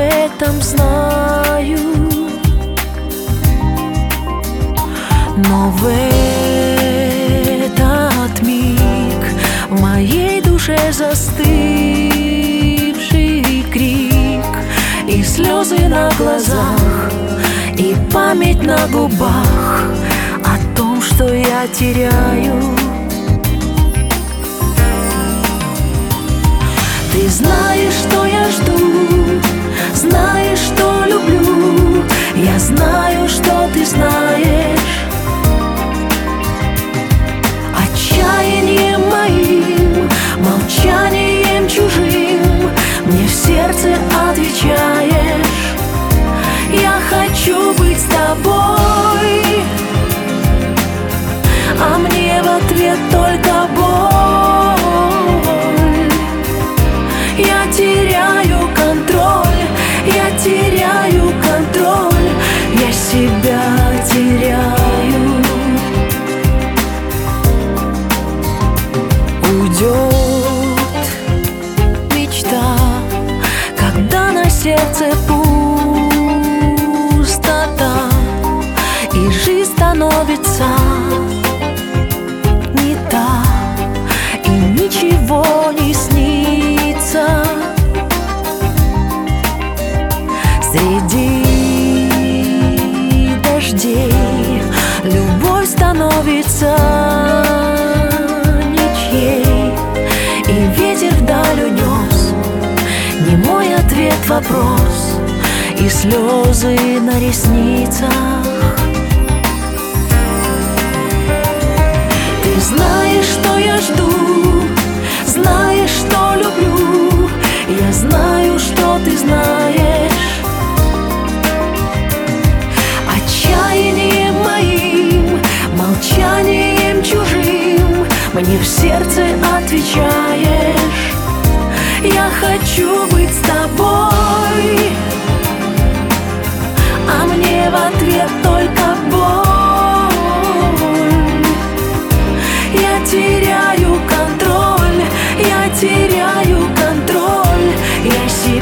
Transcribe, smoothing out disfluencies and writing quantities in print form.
этом знаю, но в этот миг в моей душе застывший крик, и слезы на глазах, и память на губах о том, что я теряю. Ты знаешь, что я жду, знаешь, что люблю, я знаю, что ты знаешь. Отчаянием моим, молчанием чужим мне в сердце отвечаешь: я хочу быть с тобой, а мне в ответ только боль. Я теряю контроль, я теряю контроль, я себя теряю. Уйдет мечта, когда на сердце пустота, и жизнь становится не та, и ничего не снится. Среди дождей любовь становится ничьей, и ветер вдаль унес немой ответ вопрос, и слезы на ресницах. Ты знаешь, что я жду, знаешь, что люблю, я знаю, что ты знаешь. Отчаянием моим, молчанием чужим мне в сердце отвечаешь: я хочу быть с тобой, а мне в ответ только боль. Я теряю контроль, я теряю контроль, я